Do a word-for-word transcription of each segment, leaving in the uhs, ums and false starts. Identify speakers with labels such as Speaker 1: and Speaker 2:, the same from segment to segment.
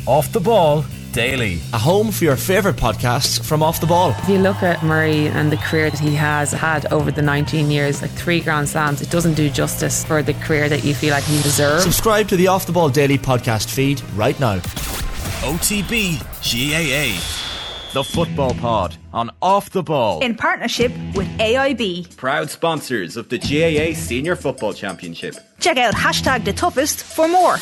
Speaker 1: Off the Ball Daily.
Speaker 2: A home for your favourite podcasts from Off the Ball.
Speaker 3: If you look at Murray and the career that he has had over the nineteen years, like three Grand Slams, it doesn't do justice for the career that you feel like he deserves.
Speaker 2: Subscribe to the Off the Ball Daily podcast feed right now.
Speaker 1: O T B G A A. The Football Pod on Off the Ball.
Speaker 4: In partnership with A I B.
Speaker 5: Proud sponsors of the G A A Senior Football Championship.
Speaker 4: Check out hashtag the toughest for more.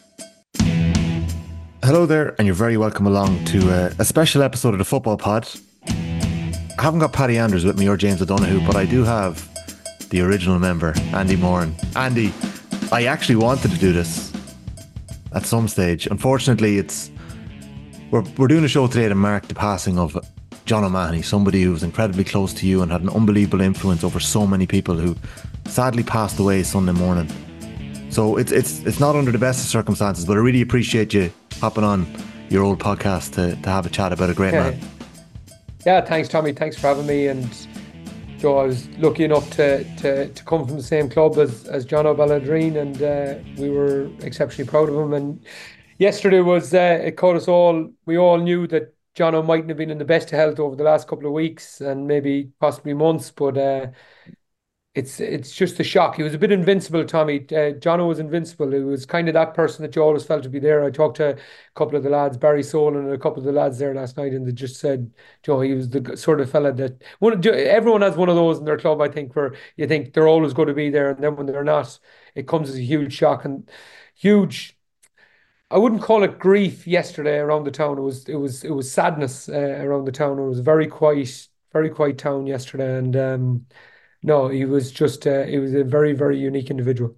Speaker 6: Hello there, and you're very welcome along to uh, a special episode of the Football Pod. I haven't got Paddy Anders with me or James O'Donoghue, but I do have the original member, Andy Moran. Andy, I actually wanted to do this at some stage. Unfortunately, it's we're we're doing a show today to mark the passing of John O'Mahony, somebody who was incredibly close to you and had an unbelievable influence over so many people who sadly passed away Sunday morning. So it's it's it's not under the best of circumstances, but I really appreciate you hopping on your old podcast to, to have a chat about a great
Speaker 7: yeah.
Speaker 6: man.
Speaker 7: Yeah, thanks Tommy, thanks for having me. And Joe, I was lucky enough to, to, to come from the same club as, as John O'Balladreen, and uh, we were exceptionally proud of him. And yesterday was, uh, it caught us all, we all knew that John O mightn't have been in the best of health over the last couple of weeks and maybe possibly months, but uh, It's it's just a shock. He was a bit invincible, Tommy. Uh, Jono was invincible. He was kind of that person that you always felt to be there. I talked to a couple of the lads, Barry Solon and a couple of the lads there last night, and they just said, Joe, he was the sort of fella that one. Everyone has one of those in their club, I think, where you think they're always going to be there, and then when they're not, it comes as a huge shock and huge. I wouldn't call it grief yesterday around the town. It was it was it was sadness uh, around the town. It was a very quiet, very quiet town yesterday, and. Um, No, he was just, uh, he was a very, very unique individual.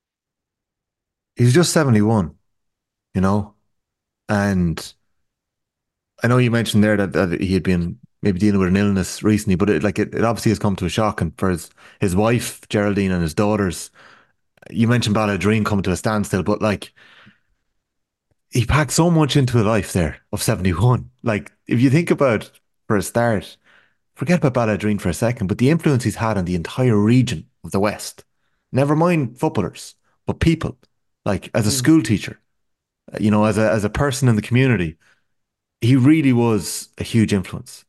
Speaker 6: He's just seventy-one, you know, and I know you mentioned there that, that he had been maybe dealing with an illness recently, but it, like it, it obviously has come to a shock. And for his, his wife, Geraldine, and his daughters, you mentioned Balladreen coming to a standstill, but like he packed so much into a life there of seventy-one. Like if you think about, for a start, forget about Balladreen for a second, but the influence he's had on the entire region of the West, never mind footballers, but people, like as a mm. school teacher, you know, as a as a person in the community, he really was a huge influence.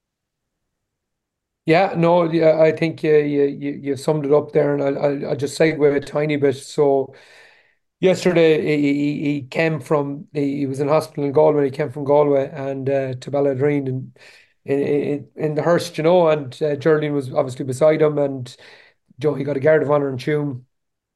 Speaker 7: Yeah, no, yeah, I think you you you summed it up there, and I'll I'll just segue a tiny bit. So yesterday he he came from he was in hospital in Galway. He came from Galway and uh, to Balladreen and. In, in in the hearse, you know, and uh, Geraldine was obviously beside him, and Joe, he got a Guard of Honour in Tuam,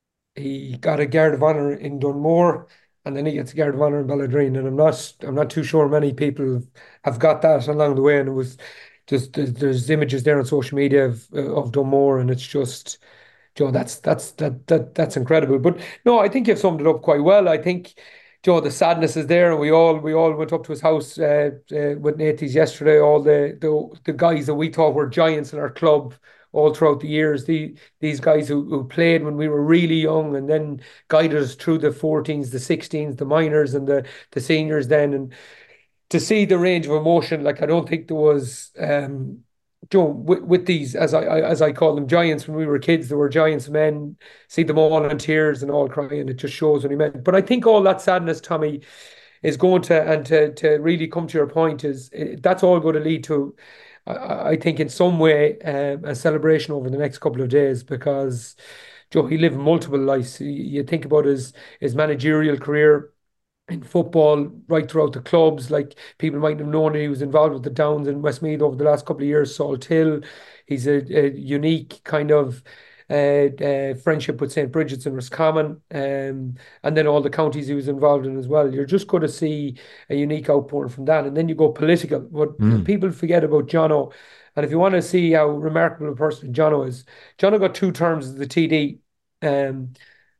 Speaker 7: he got a Guard of Honour in Dunmore, and then he gets a Guard of Honour in Balladreen, and I'm not I'm not too sure many people have got that along the way, and it was just there's, there's images there on social media of of Dunmore, and it's just Joe, that's that's that that that's incredible. But no, I think you've summed it up quite well. I think. Joe, the sadness is there, and we all we all went up to his house uh, uh, with Nathies yesterday. All the, the the guys that we thought were giants in our club all throughout the years. The these guys who, who played when we were really young, and then guided us through the fourteens, the sixteens, the minors, and the the seniors. Then, and to see the range of emotion, like I don't think there was. Um, Joe, with, with these, as I, I as I call them, giants when we were kids, there were giants men, see them all in tears and all crying. It just shows what he meant. But I think all that sadness, Tommy, is going to, and to, to really come to your point, is that's all going to lead to, I, I think in some way, um, a celebration over the next couple of days, because Joe, he lived multiple lives. You think about his, his managerial career in football, right throughout the clubs. Like people might have known he was involved with the Downs in Westmeath over the last couple of years. Salthill, he's a, a unique kind of uh, uh, friendship with Saint Bridget's and Roscommon, um, and then all the counties he was involved in as well. You're just going to see a unique outpouring from that, and then you go political. What mm. people forget about Jono, and if you want to see how remarkable a person Jono is, Jono got two terms as the T D. Um,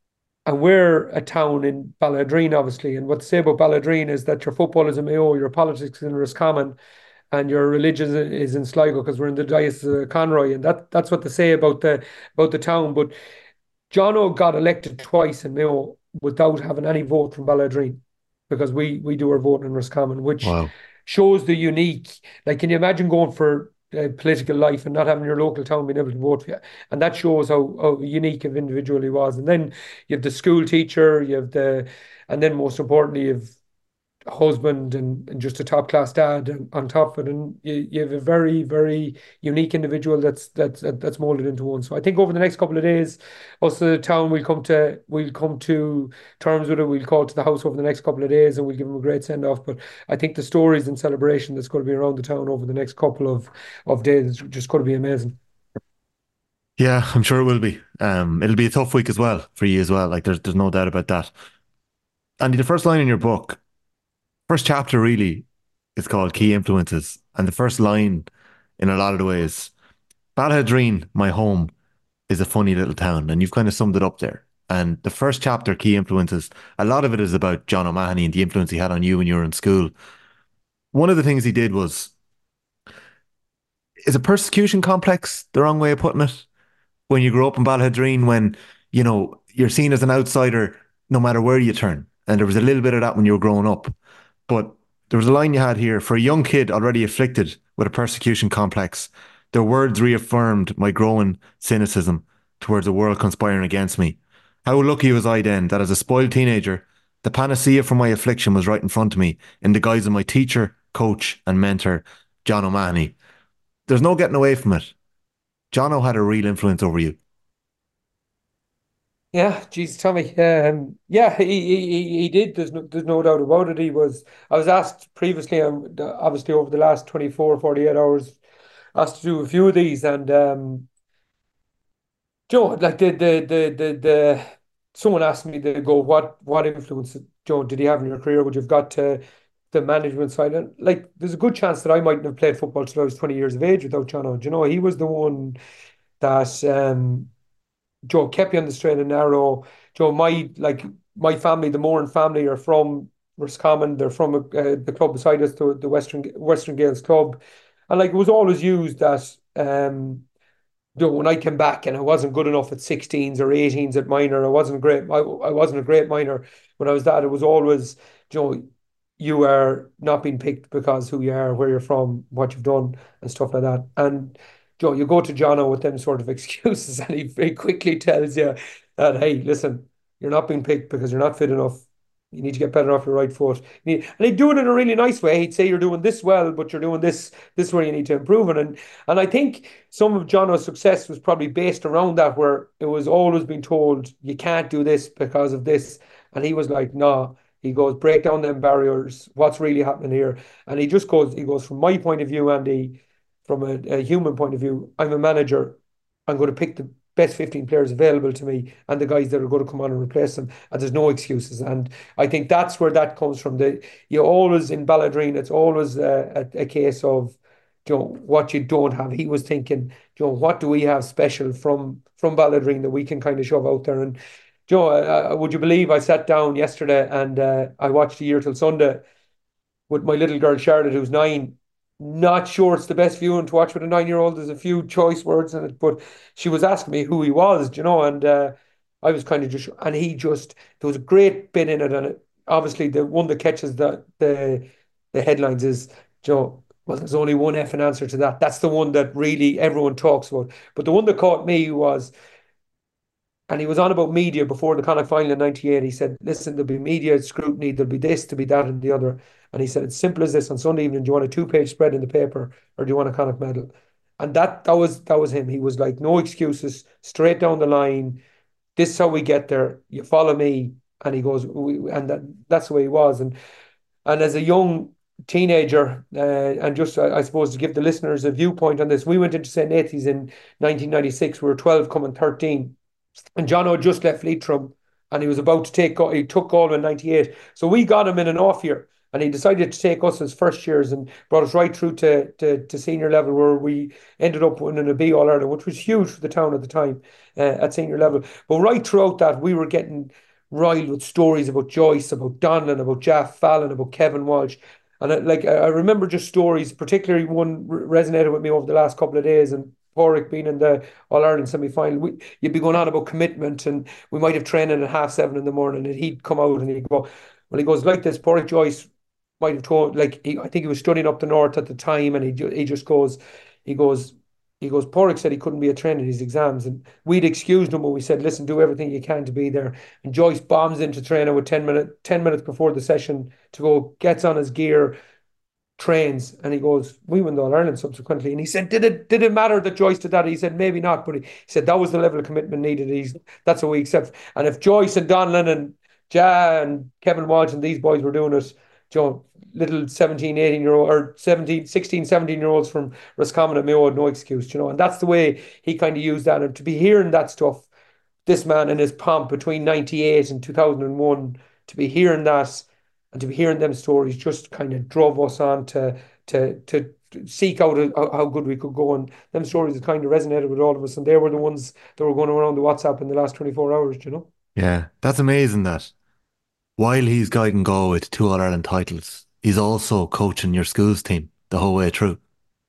Speaker 7: And we're a town in Balladreen, obviously. And what to say about Balladreen is that your football is in Mayo, your politics is in Roscommon, and your religion is in Sligo, because we're in the Diocese of Conroy. And that that's what they say about the about the town. But Jono got elected twice in Mayo without having any vote from Balladreen, because we we do our vote in Roscommon, which wow. shows the unique. Like, can you imagine going for uh, political life and not having your local town being able to vote for you? And that shows how, how unique of individual he was. And then you have the school teacher, you have the, and then most importantly, you have a husband and, and just a top class dad and, on top of it, and you, you have a very very unique individual that's that's that's molded into one. So I think over the next couple of days, us the town will come to we'll come to terms with it. We'll call to the house over the next couple of days and we'll give him a great send off. But I think the stories and celebration that's going to be around the town over the next couple of of days is just going to be amazing.
Speaker 6: Yeah, I'm sure it will be. Um, it'll be a tough week as well for you as well. Like there's there's no doubt about that. Andy, the first line in your book, first chapter really, is called Key Influences, and the first line, in a lot of the ways, Balhadreen, my home, is a funny little town, and you've kind of summed it up there. And the first chapter, Key Influences, a lot of it is about John O'Mahony and the influence he had on you when you were in school. One of the things he did was, is a persecution complex the wrong way of putting it? When you grow up in Balhadreen, when, you know, you're seen as an outsider no matter where you turn. And there was a little bit of that when you were growing up. But there was a line you had here: for a young kid already afflicted with a persecution complex, their words reaffirmed my growing cynicism towards a world conspiring against me. How lucky was I then that as a spoiled teenager, the panacea for my affliction was right in front of me in the guise of my teacher, coach, and mentor, John O'Mahony. There's no getting away from it. Jono had a real influence over you.
Speaker 7: Yeah, geez, Tommy. Um, yeah, he, he he he did. There's no there's no doubt about it. He was. I was asked previously, um, the- obviously over the last twenty-four, forty-eight hours, asked to do a few of these, and um, Joe, like the the the the the someone asked me to go, what what influence, Joe, did he have in your career? Would you've got to the management side? And like, there's a good chance that I mightn't have played football till I was twenty years of age without Jono. Do you know, he was the one that um Joe kept you on the straight and narrow. Joe, my like my family, the Moran family, are from Roscommon. They're from uh, the club beside us, the, the Western Western Gales club, and like it was always used that um, you know, when I came back and I wasn't good enough at sixteens or eighteens at minor, I wasn't great. I, I wasn't a great minor when I was that. It was always, you know, you are not being picked because who you are, where you're from, what you've done, and stuff like that. And Joe, you go to Jono with them sort of excuses, and he very quickly tells you that, hey, listen, you're not being picked because you're not fit enough. You need to get better off your right foot. You need, and he'd do it in a really nice way. He'd say you're doing this well, but you're doing this this where you need to improve it. And and I think some of Jono's success was probably based around that, where it was always being told you can't do this because of this, and he was like, no. He goes, break down them barriers. What's really happening here? And he just goes, he goes, from my point of view, Andy, from a, a human point of view, I'm a manager. I'm going to pick the best fifteen players available to me and the guys that are going to come on and replace them. And there's no excuses. And I think that's where that comes from. The you always in Balladrine, it's always a, a, a case of, you know, what you don't have. He was thinking, you know, what do we have special from from Balladrine that we can kind of shove out there? And Joe, uh, would you believe I sat down yesterday and uh, I watched A Year Till Sunday with my little girl Charlotte, who's nine. Not sure it's the best viewing to watch with a nine-year-old. There's a few choice words in it, but she was asking me who he was, do you know, and uh, I was kind of just, and he just, there was a great bit in it, and it, obviously the one that catches the the the headlines is, Joe. Well, there's only one F in answer to that. That's the one that really everyone talks about. But the one that caught me was, and he was on about media before the Connacht final in ninety-eight. He said, listen, there'll be media scrutiny, there'll be this, there'll be that, and the other. And he said, it's simple as this. On Sunday evening, do you want a two-page spread in the paper or do you want a Connacht medal? And that that was that was him. He was like, no excuses, straight down the line. This is how we get there. You follow me. And he goes, we, and that, that's the way he was. And and as a young teenager, uh, and just, I, I suppose, to give the listeners a viewpoint on this, we went into Saint Nathan's in nineteen ninety-six. We were twelve coming thirteen. And John had just left Leitrim and he was about to take, he took Galway in ninety-eight. So we got him in an off year and he decided to take us as first years and brought us right through to, to, to senior level, where we ended up winning a B All Ireland, which was huge for the town at the time, uh, at senior level. But right throughout that, we were getting riled with stories about Joyce, about Donlan, about Jaff Fallon, about Kevin Walsh. And I, like I remember just stories, particularly one resonated with me over the last couple of days, and Porrick being in the All Ireland semi final, we, you'd be going on about commitment, and we might have training at half seven in the morning, and he'd come out and he'd go, well, he goes like this. Porrick Joyce might have told, like he, I think he was studying up the north at the time, and he he just goes, he goes, he goes, Porrick said he couldn't be at training his exams. And we'd excused him, but we said, listen, do everything you can to be there. And Joyce bombs into training with ten minute, ten minutes before the session to go, gets on his gear, trains, and he goes, we won the All Ireland subsequently. And he said, did it did it matter that Joyce did that? He said, maybe not, but he, he said that was the level of commitment needed. He's That's what we accept. And if Joyce and Donlan and Ja and Kevin Walsh and these boys were doing it, Joe, little seventeen, eighteen year old or seventeen, sixteen, seventeen year olds from Roscommon and Mayo had no excuse, you know, and that's the way he kind of used that. And to be hearing that stuff, this man in his pomp between ninety-eight and two thousand one, to be hearing that and to be hearing them stories just kind of drove us on to to to seek out a, how good we could go. And them stories have kind of resonated with all of us. And they were the ones that were going around the WhatsApp in the last twenty-four hours, you know?
Speaker 6: Yeah, that's amazing that while he's guiding Galway to two All Ireland titles, he's also coaching your school's team the whole way through.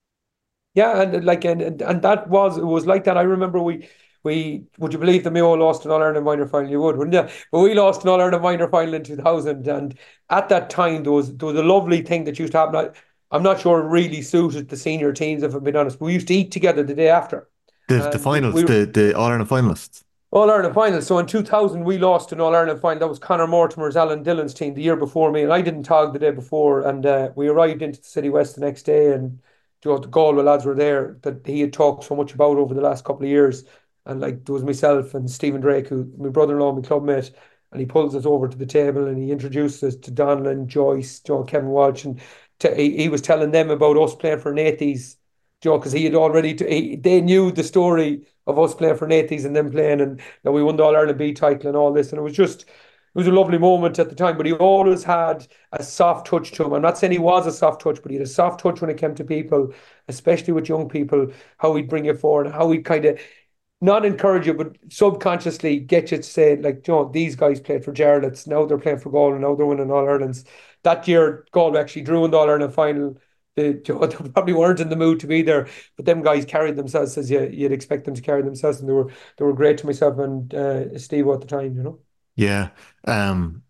Speaker 7: Yeah, and like and and that was it was like that. I remember we we would you believe the Mayo lost an All Ireland minor final? You would, wouldn't you? But we lost an All Ireland minor final in two thousand, and at that time there was there was a lovely thing that used to happen. I, I'm not sure it really suited the senior teams, if I'm being honest. We used to eat together the day after.
Speaker 6: The the
Speaker 7: And
Speaker 6: finals,
Speaker 7: we,
Speaker 6: the the All Ireland finalists.
Speaker 7: All Ireland final. So in two thousand, we lost an All Ireland final. That was Conor Mortimer's Alan Dillon's team the year before me, and I didn't tog the day before. And uh, we arrived into the City West the next day, and you know, the Galway lads were there that he had talked so much about over the last couple of years. And like there was myself and Stephen Drake, who my brother-in-law, my clubmate, and he pulls us over to the table and he introduced us to Donlan, Joyce, Joe, Kevin Walsh, and t- he, he was telling them about us playing for Nathies, Joe, because he had already t- he, they knew the story of us playing for Nathies and them playing, and that we won the All Ireland B title and all this, and it was just it was a lovely moment at the time. But he always had a soft touch to him. I'm not saying he was a soft touch, but he had a soft touch when it came to people, especially with young people, how he'd bring it forward, how he'd kind of not encourage you, but subconsciously get you to say, like, you know, these guys played for Jarlath's, now they're playing for Galway, now they're winning All Irelands. That year, Galway actually drew in the All Ireland final. They, you know, they probably weren't in the mood to be there, but them guys carried themselves as you, you'd expect them to carry themselves, and they were they were great to myself and uh, Steve at the time, you know.
Speaker 6: Yeah. Um,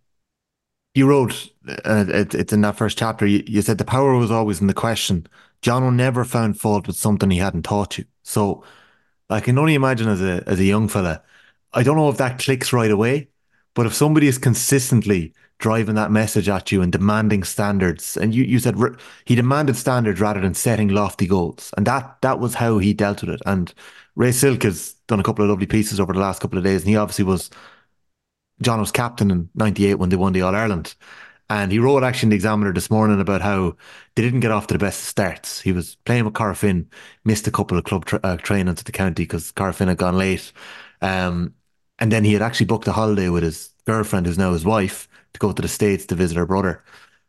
Speaker 6: you wrote, uh, it, it's in that first chapter, you, you said the power was always in the question. Jono never found fault with something he hadn't taught you. So I can only imagine as a as a young fella, I don't know if that clicks right away, but if somebody is consistently driving that message at you and demanding standards, and you, you said r- he demanded standards rather than setting lofty goals, and that that was how he dealt with it. And Ray Silk has done a couple of lovely pieces over the last couple of days, and he obviously was Jono's captain in ninety-eight when they won the All Ireland. And he wrote actually in the Examiner this morning about how they didn't get off to the best starts. He was playing with Corofin, missed a couple of club tra- uh, trainings at the county because Corofin had gone late. Um, and then he had actually booked a holiday with his girlfriend, who's now his wife, to go to the States to visit her brother.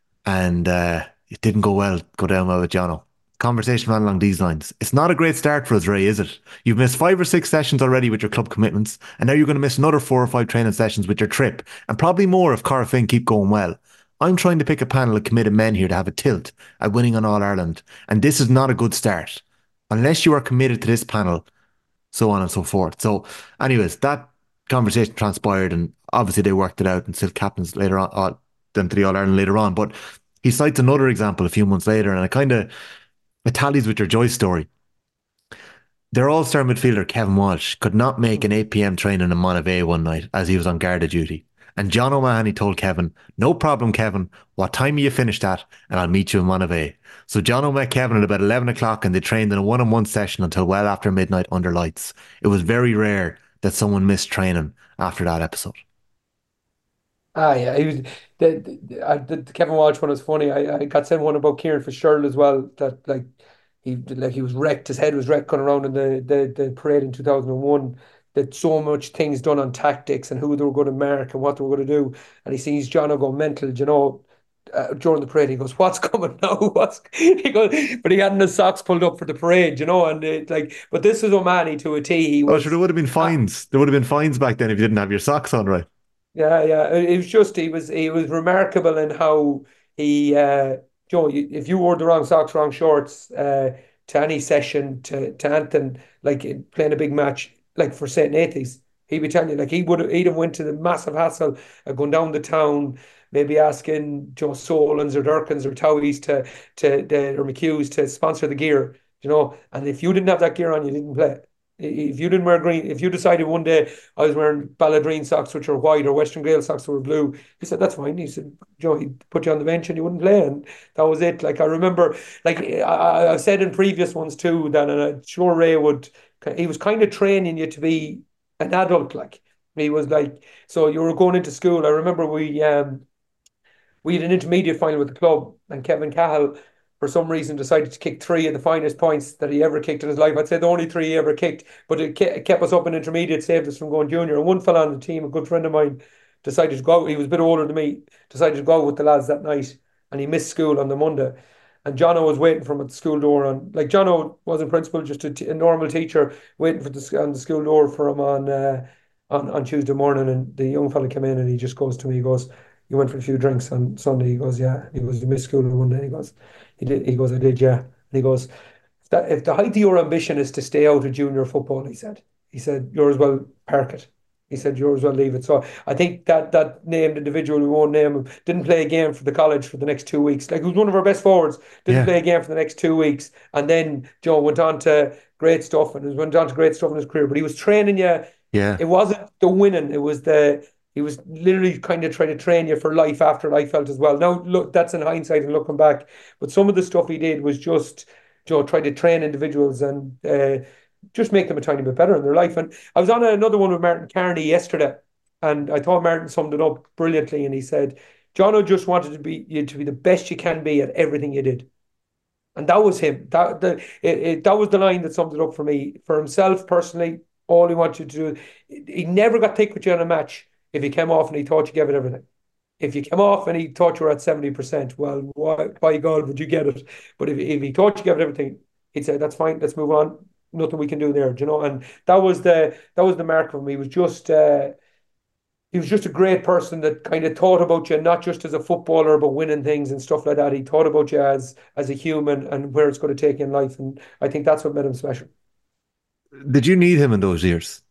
Speaker 6: And uh, it didn't go well, go down well with Jono. Conversation ran along these lines. It's not a great start for us, Ray, is it? You've missed five or six sessions already with your club commitments, and now you're going to miss another four or five training sessions with your trip, and probably more if Corofin keep going well. I'm trying to pick a panel of committed men here to have a tilt at winning on All Ireland, and this is not a good start. Unless you are committed to this panel, so on and so forth. So, anyways, that conversation transpired, and obviously they worked it out and still captains later on, uh, them to the All Ireland later on. But he cites another example a few months later, and it kind of it tallies with your Joyce story. Their all-star midfielder Kevin Walsh could not make an eight p.m. training in Monavea one night as he was on guard duty. And John O'Mahony told Kevin, no problem, Kevin. What time are you finished at? And I'll meet you in Monavea. So John O met Kevin at about eleven o'clock and they trained in a one-on-one session until well after midnight under lights. It was very rare that someone missed training after that episode.
Speaker 7: Ah, yeah, he was the, the, I, the, the Kevin Walsh one was funny. I, I got sent one about Kieran Fitzgerald as well. That like he like he was wrecked. His head was wrecked going around in the the, the parade in two thousand one. That so much things done on tactics and who they were going to mark and what they were going to do. And he sees John go mental, you know, uh, during the parade. He goes, "What's coming now?" What's he goes, but he hadn't his socks pulled up for the parade, you know. And it, like, but this was O'Mahony to a T. He
Speaker 6: Oh,
Speaker 7: was,
Speaker 6: sure, there would have been fines. There would have been fines back then if you didn't have your socks on right.
Speaker 7: yeah, yeah. It it was just he was he was remarkable in how he, uh, you know, you- if you wore the wrong socks, wrong shorts, uh, to any session, to to anything like in playing a big match, like for Saint Nathan's, he'd be telling you like he would have he'd have went to the massive hassle of going down the town, maybe asking Joe Solons or Durkins or Towies to to the or McHughes to sponsor the gear you know. And if you didn't have that gear on, you didn't play. If you didn't wear green, if you decided one day I was wearing Balladrine socks which are white or Western Gael socks that were blue, he said that's fine. He said, Joe, he'd put you on the bench and you wouldn't play, and that was it. Like I remember, like I, I've said in previous ones too, that and I'm sure Ray would. He was kind of training you to be an adult. Like he was like, so you were going into school. I remember we um we had an intermediate final with the club, and Kevin Cahill, for some reason, decided to kick three of the finest points that he ever kicked in his life. I'd say the only three he ever kicked, but it kept us up in intermediate, saved us from going junior. And one fella on the team, a good friend of mine, decided to go out. He was a bit older than me, decided to go out with the lads that night, and he missed school on the Monday. And Jono was waiting for him at the school door. And like Jono wasn't principal, just a, t- a normal teacher waiting for the on the school door for him on uh, on on Tuesday morning. And the young fella came in, and he just goes to me, he goes, "You went for a few drinks on Sunday?" He goes, "Yeah." He goes, "You missed school on Monday?" He goes, "He did." He goes, "I did, yeah." And he goes, "If that if the height of your ambition is to stay out of junior football," he said, he said, "you're as well park it." He said, "You're as well leave it." So I think that that named individual, we won't name him, didn't play a game for the college for the next two weeks. Like he was one of our best forwards, didn't
Speaker 6: Yeah.
Speaker 7: play a game for the next two weeks, and then Joe went on to great stuff and went on to great stuff in his career. But he was training you.
Speaker 6: Yeah.
Speaker 7: It wasn't the winning; it was the he was literally kind of trying to train you for life after life felt as well. Now, look, that's in hindsight and looking back. But some of the stuff he did was just, you know, try to train individuals and uh, just make them a tiny bit better in their life. And I was on another one with Martin Carney yesterday, and I thought Martin summed it up brilliantly. And he said, Jono just wanted to be you to be the best you can be at everything you did. And that was him. That the it, it, that was the line that summed it up for me. For himself personally, all he wanted to do, he never got thick with you on a match if he came off and he thought you gave it everything. If you came off and he thought you were at seventy percent, well, why, by God, would you get it? But if, if he thought you gave it everything, he'd say, that's fine, let's move on. Nothing we can do there, do you know? And that was the that was the mark of him. He was just uh, he was just a great person that kind of thought about you, not just as a footballer, but winning things and stuff like that. He thought about you as as a human and where it's going to take you in life. And I think that's what made him special.
Speaker 6: Did you need him in those years?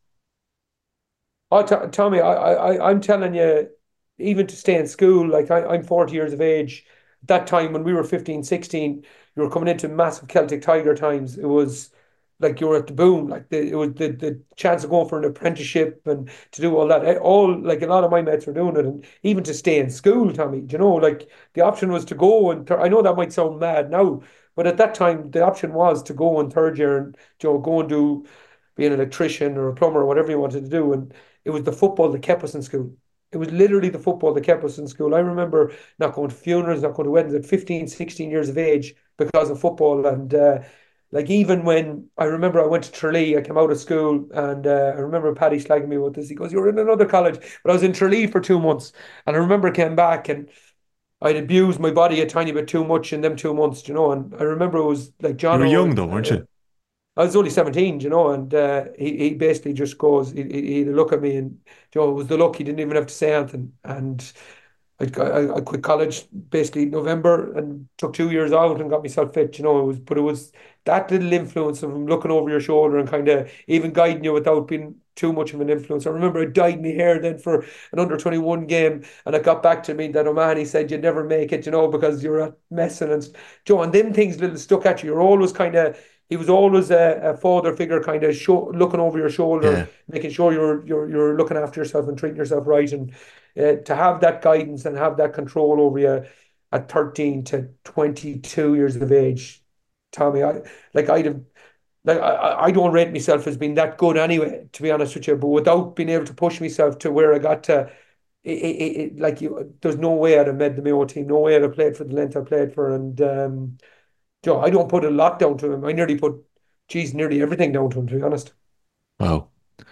Speaker 7: Oh, T- Tommy, I, I, I'm telling you, even to stay in school, like I, I'm forty years of age. At that time, when we were fifteen, sixteen, you were coming into massive Celtic Tiger times. It was like you were at the boom. Like the, it was the, the chance of going for an apprenticeship and to do all that. Eh, All like a lot of my mates were doing it, and even to stay in school, Tommy. Do you know, like the option was to go and th- I know that might sound mad now, but at that time the option was to go in third year and you know go and do be an electrician or a plumber or whatever you wanted to do. And it was the football that kept us in school. It was literally the football that kept us in school. I remember not going to funerals, not going to weddings at fifteen, sixteen years of age because of football. And uh, like even when I remember I went to Tralee, I came out of school and uh, I remember Paddy slagging me about this. He goes, "You're in another college." But I was in Tralee for two months. And I remember I came back and I'd abused my body a tiny bit too much in them two months, you know. And I remember it was like
Speaker 6: You
Speaker 7: John
Speaker 6: were young
Speaker 7: Owen,
Speaker 6: though, weren't
Speaker 7: uh,
Speaker 6: you?
Speaker 7: I was only seventeen, you know, and uh, he, he basically just goes, he, he, he'd look at me and, you know, it was the look, he didn't even have to say anything. And I, I, I quit college basically in November and took two years out and got myself fit, you know, it was, but it was that little influence of him looking over your shoulder and kind of even guiding you without being too much of an influence. I remember I dyed my hair then for an under twenty-one game and it got back to me that O'Mahony said you'd never make it, you know, because you're at messing and, Joe, and them things little stuck at you. You're always kind of, he was always a, a father figure, kind of show, looking over your shoulder,
Speaker 6: Yeah.
Speaker 7: making sure you're you're you're looking after yourself and treating yourself right. And uh, to have that guidance and have that control over you at thirteen to twenty-two years of age, Tommy, I like I'd have like I, I don't rate myself as being that good anyway, to be honest with you. But without being able to push myself to where I got to, it, it, it like you, there's no way I'd have made the Mayo team, no way I'd have played for the length I played for, and um, Joe, I don't put a lot down to him. I nearly put, geez, nearly everything down to him, to be honest.
Speaker 6: Wow.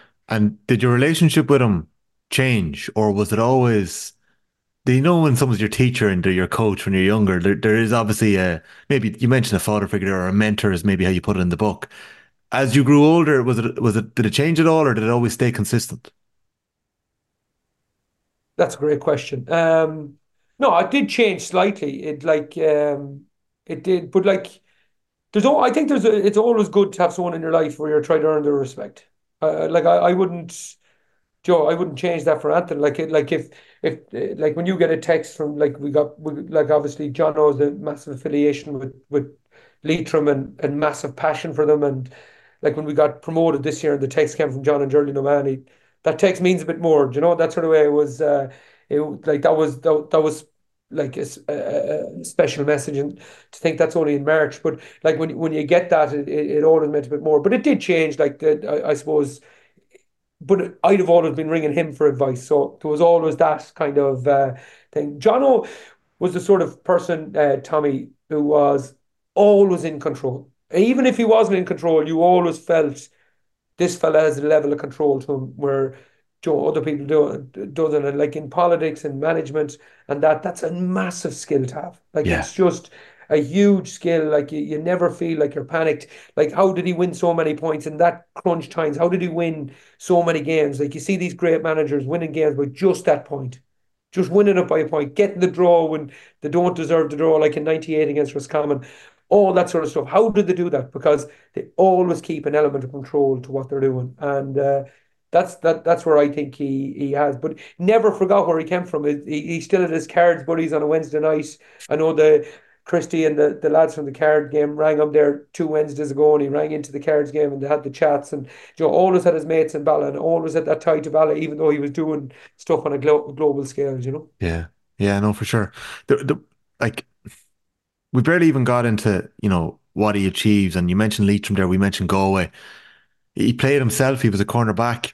Speaker 6: And did your relationship with him change, or was it always? Do you know when someone's your teacher and they're your coach when you're younger? There, there is obviously a maybe you mentioned a father figure or a mentor is maybe how you put it in the book. As you grew older, was it was it did it change at all, or did it always stay consistent?
Speaker 7: That's a great question. Um, no, it did change slightly. It like um, it did, but like there's all. I think there's. A, it's always good to have someone in your life where you're trying to earn their respect. Uh, like I, I wouldn't. Joe, I wouldn't change that for anything. Like it, like if if uh, like when you get a text from like we got we, like obviously John knows the massive affiliation with with Leitrim and, and massive passion for them. And like when we got promoted this year and the text came from John and Geraldine O'Mahony, that text means a bit more. Do you know, that sort of way it was, uh, it, like that was, that, that was like a, a, a special message, and to think that's only in March. But like when when you get that, it, it, it always meant a bit more. But it did change, like the, I, I suppose, but I'd have always been ringing him for advice. So there was always that kind of uh, thing. Jono was the sort of person, uh, Tommy, who was always in control. Even if he wasn't in control, you always felt this fella has a level of control to him where Joe, other people do doesn't. And like in politics and management and that, that's a massive skill to have. Like
Speaker 6: Yeah.
Speaker 7: it's just a huge skill. Like you, you never feel like you're panicked. Like how did he win so many points in that crunch times? How did he win so many games? Like you see these great managers winning games by just that point. Just winning it by a point, getting the draw when they don't deserve the draw, like in ninety-eight against Roscommon, all that sort of stuff. How did they do that? Because they always keep an element of control to what they're doing. And uh, that's that. That's where I think he he has. But never forgot where he came from. He, he still had his cards buddies on a Wednesday night. I know the Christie and the, the lads from the card game rang him there two Wednesdays ago, and he rang into the cards game and they had the chats. And you know, always had his mates in Bala and always had that tie to Bala, even though he was doing stuff on a glo- global scale. You know.
Speaker 6: Yeah. Yeah, no, for sure. The, the, like, we barely even got into, you know, what he achieves. And you mentioned Leitrim there, we mentioned Galway. He played himself, he was a cornerback.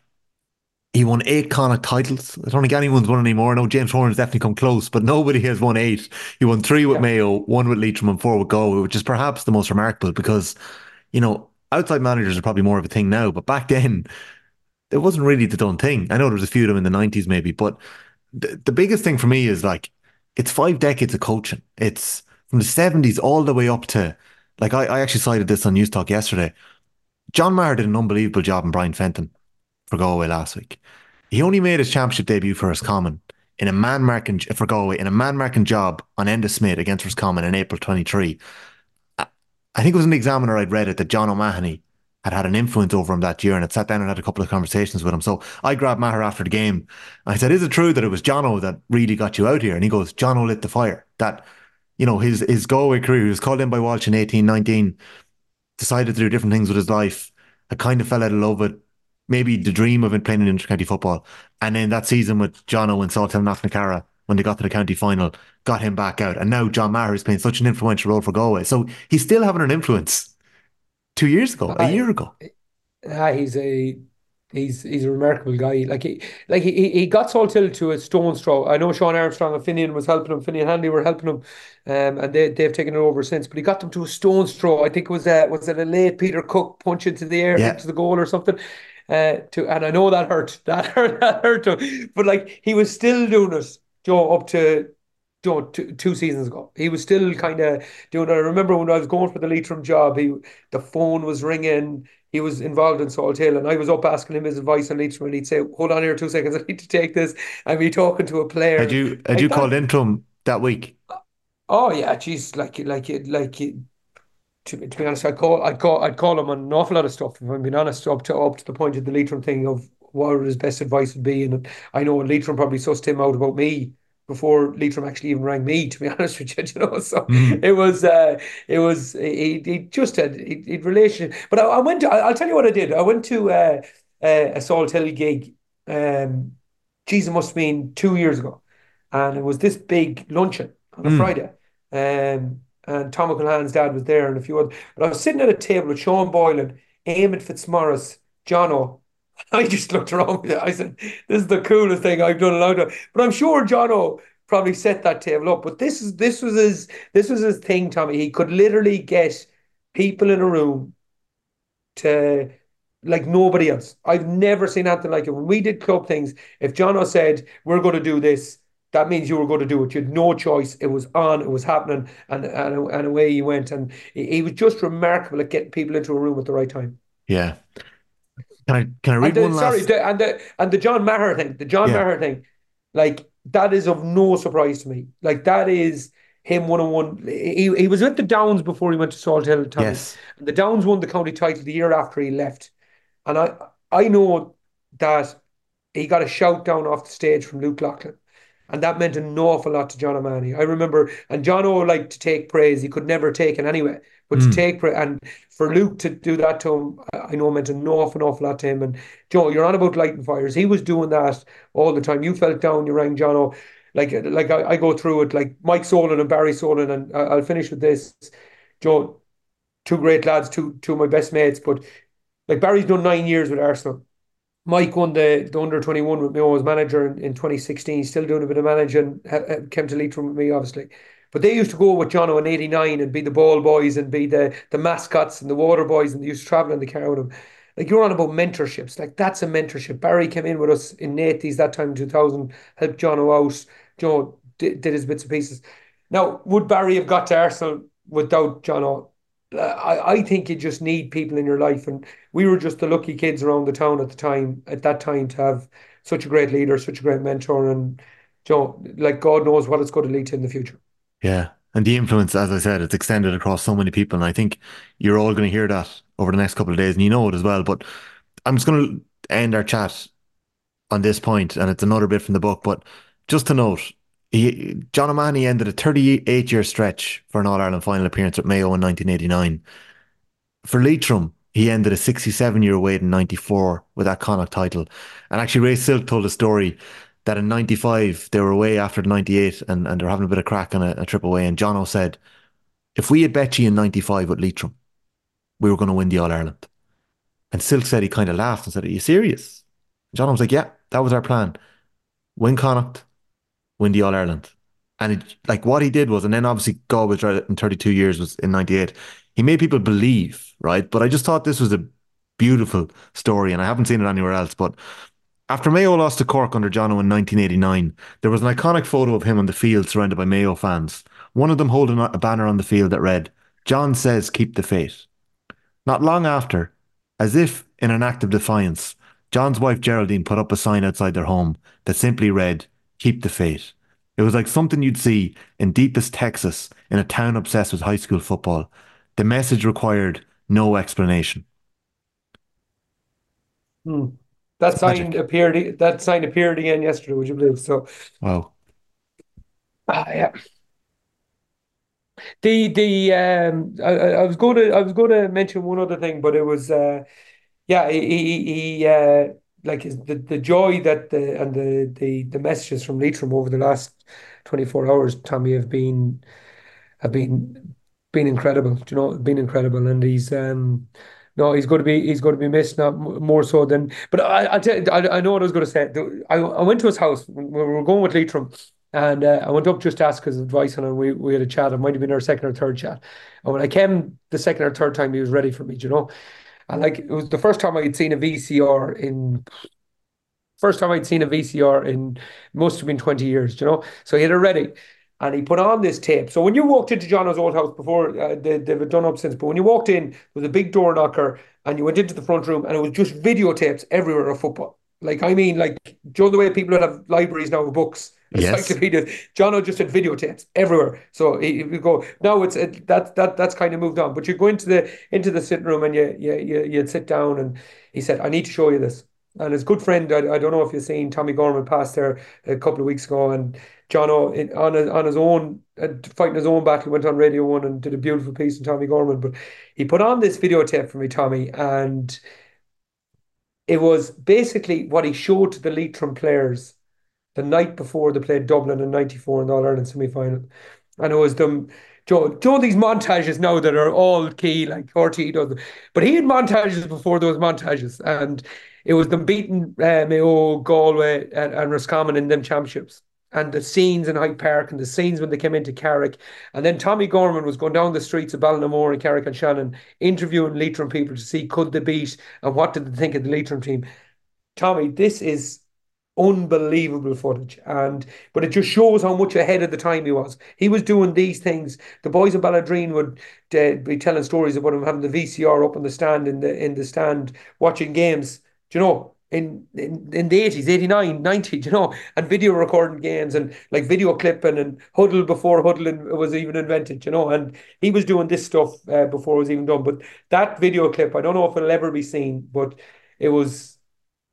Speaker 6: He won eight Connacht titles. I don't think anyone's won anymore. I know James Horan's definitely come close, but nobody has won eight. He won three with
Speaker 7: Yeah.
Speaker 6: Mayo, one with Leitrim, and four with Galway, which is perhaps the most remarkable because, you know, outside managers are probably more of a thing now, but back then, it wasn't really the done thing. I know there was a few of them in the nineties maybe, but the, the biggest thing for me is like, it's five decades of coaching. It's from the seventies all the way up to, like, I, I actually cited this on News Talk yesterday. John Maher did an unbelievable job in Brian Fenton for Galway last week. He only made his championship debut for Roscommon in a man marking for Galway in a man marking job on Enda Smith against Roscommon in April twenty-three. I I think it was an Examiner I'd read it that John O'Mahony had had an influence over him that year and had sat down and had a couple of conversations with him. So I grabbed Maher after the game. I said, is it true that it was Jono that really got you out here? And he goes, Jono lit the fire. That, you know, his, his Galway career, he was called in by Walsh in eighteen nineteen, decided to do different things with his life. I kind of fell out of love with maybe the dream of it playing in intercounty football. And then that season with Jono and Saltell and Nathnacara, when they got to the county final, got him back out. And now John Maher is playing such an influential role for Galway. So he's still having an influence. Two years ago, a
Speaker 7: I,
Speaker 6: year ago.
Speaker 7: Ah, he's a he's he's a remarkable guy. Like he like he he got Salthill to a stone's throw. I know Sean Armstrong and Finian was helping him. Finian Hanley were helping him, um, and they they've taken it over since. But he got them to a stone's throw. I think it was uh, was it a late Peter Cook punch into the air
Speaker 6: Yeah.
Speaker 7: into the goal or something. Uh, to and I know that hurt. That hurt. That hurt him. But like he was still doing it, Joe, up to. Joe, two, two seasons ago, he was still kind of doing it. I remember when I was going for the Leitrim job, he the phone was ringing. He was involved in Salt Hill, and I was up asking him his advice on Leitrim, and he'd say, "Hold on here two seconds, I need to take this." And be talking to a
Speaker 6: Had
Speaker 7: player.
Speaker 6: you had
Speaker 7: Like
Speaker 6: you
Speaker 7: that.
Speaker 6: called into him that week?
Speaker 7: Oh yeah, geez, like like like to, to be honest, I'd call I'd call I'd call him on an awful lot of stuff. If I'm being honest, up to up to the point of the Leitrim thing of what his best advice would be, and I know Leitrim probably sussed him out about me before Leitrim actually even rang me. To be honest with you, you know, so
Speaker 6: Mm.
Speaker 7: it was uh, it was he, he just had he, he relationship. But I, I went to I, will tell you what I did. I went to uh, uh, a Salt Hill gig. Um, geez, it must have been two years ago, and it was this big luncheon on a
Speaker 6: Mm.
Speaker 7: Friday. Um, and Tom McClellan's dad was there and a few others. But I was sitting at a table with Sean Boylan, Eamon Fitzmaurice, Jono. I just looked around with it. I said, "This is the coolest thing I've done in a long time." But I'm sure Jono probably set that table up. But this is this was his this was his thing, Tommy. He could literally get people in a room to like nobody else. I've never seen anything like it. When we did club things, if Jono said we're going to do this, that means you were going to do it. You had no choice. It was on. It was happening, and and, and away you went. And he, he was just remarkable at getting people into a room at the right time.
Speaker 6: Yeah. Can I can I
Speaker 7: And
Speaker 6: read
Speaker 7: the,
Speaker 6: one
Speaker 7: sorry,
Speaker 6: last?
Speaker 7: the, and the and the John Maher thing, the John
Speaker 6: Yeah.
Speaker 7: Maher thing, like that is of no surprise to me. Like that is him one on one. He he was with the Downs before he went to Salt Hill, Tommy.
Speaker 6: Yes.
Speaker 7: And the Downs won the county title the year after he left. And I I know that he got a shout down off the stage from Luke Loughlin. And that meant an awful lot to John O'Mahony. I remember, and John O liked to take praise. He could never take it anyway, but to
Speaker 6: Mm.
Speaker 7: take praise, and for Luke to do that to him, I know meant an awful, awful lot to him. And Joe, you're on about lighting fires. He was doing that all the time. You felt down, you rang John O. Like, like I, I go through it, like Mike Solon and Barry Solon, and I- I'll finish with this. Joe, two great lads, two two of my best mates, but like Barry's done nine years with Arsenal. Mike won the, the under twenty-one with me as manager in, in twenty sixteen, still doing a bit of managing, ha, ha, came to Leitrim with me, obviously. But they used to go with Jono in eighty-nine and be the ball boys and be the, the mascots and the water boys, and they used to travel in the car with them. Like, you're on about mentorships. Like, that's a mentorship. Barry came in with us in the eighties, that time in two thousand, helped Jono out. Jono did, did his bits and pieces. Now, would Barry have got to Arsenal without Jono? I, I think you just need people in your life, and we were just the lucky kids around the town at the time, at that time, to have such a great leader, such a great mentor, and you know, like, God knows what it's going to lead to in the future.
Speaker 6: Yeah. And the influence, as I said, it's extended across so many people. And I think you're all going to hear that over the next couple of days, and you know it as well. But I'm just going to end our chat on this point, and it's another bit from the book. But just to note, he, John O'Mahony ended a thirty-eight year stretch for an All Ireland final appearance at Mayo in nineteen eighty-nine. For Leitrim, he ended a sixty-seven year wait in ninety-four with that Connacht title. And actually, Ray Silk told a story that in ninety-five, they were away after the ninety-eight, and, and they were having a bit of crack on a, a trip away. And Jono said, if we had bet you in ninety-five with Leitrim, we were going to win the All Ireland. And Silk said he kind of laughed and said, are you serious? Jono was like, yeah, that was our plan. Win Connacht, win the All Ireland. And it, like, what he did was, and then obviously Galway in thirty-two years was in ninety-eight. He made people believe, right? But I just thought this was a beautiful story, and I haven't seen it anywhere else. But after Mayo lost to Cork under Jono in nineteen eighty-nine, there was an iconic photo of him on the field surrounded by Mayo fans. One of them holding a banner on the field that read, John says keep the faith. Not long after, as if in an act of defiance, John's wife Geraldine put up a sign outside their home that simply read, keep the faith. It was like something you'd see in deepest Texas in a town obsessed with high school football. The message required no explanation.
Speaker 7: Hmm. That
Speaker 6: It's
Speaker 7: sign
Speaker 6: magic.
Speaker 7: appeared. That sign appeared again yesterday. Would you believe? So,
Speaker 6: Wow.
Speaker 7: ah, yeah. The the um, I, I I was going to I was going to mention one other thing, but it was uh, yeah, he he, he uh, like his, the the joy that the and the the the messages from Leitrim over the last twenty-four hours, Tommy, have been have been been incredible. Do you know, been incredible, and he's um no, he's going to be he's going to be missed now m- more so than. But I I tell you, I, I know what I was going to say. The- I I went to his house. We were going with Leitrim, and uh, I went up just to ask his advice, and we we had a chat. It might have been our second or third chat. And when I came the second or third time, he was ready for me. Do you know, and like, it was the first time I had seen a V C R in First time I'd seen a V C R in, must have been twenty years, you know? So he had it ready, and he put on this tape. So when you walked into John's old house before, uh, they, they've done up since, but when you walked in, there was a big door knocker, and you went into the front room, and it was just videotapes everywhere of football. Like, I mean, like, do you know the way people that have libraries now with books,
Speaker 6: Yes.
Speaker 7: encyclopedias? John just had videotapes everywhere. So he, he would go, now it's it, that that that's kind of moved on. But you go into the into the sitting room, and you you you you'd sit down, and he said, I need to show you this. And his good friend, I, I don't know if you've seen Tommy Gorman pass there a couple of weeks ago, and John O, in, on his, on his own, uh, fighting his own battle, went on Radio One and did a beautiful piece on Tommy Gorman. But he put on this videotape for me, Tommy, and it was basically what he showed to the Leitrim players the night before they played Dublin in ninety-four in the All Ireland semi final. And it was them, Joe, Joe, these montages now that are all key, like R T E does them. But he had montages before those montages. And it was them beating uh, Mayo, Galway, and, and Roscommon in them championships. And the scenes in Hyde Park, and the scenes when they came into Carrick. And then Tommy Gorman was going down the streets of Ballinamore and Carrick and Shannon, interviewing Leitrim people to see could they beat and what did they think of the Leitrim team. Tommy, this is unbelievable footage, and but it just shows how much ahead of the time he was. He was doing these things. The boys in Balladreen would uh, be telling stories about him having the V C R up on the stand in the in the stand watching games. Do you know? In, in in the eighties, eighty-nine, ninety, do you know, and video recording games, and like video clipping, and huddle before huddling was even invented, you know, and he was doing this stuff uh, before it was even done. But that video clip, I don't know if it'll ever be seen, but it was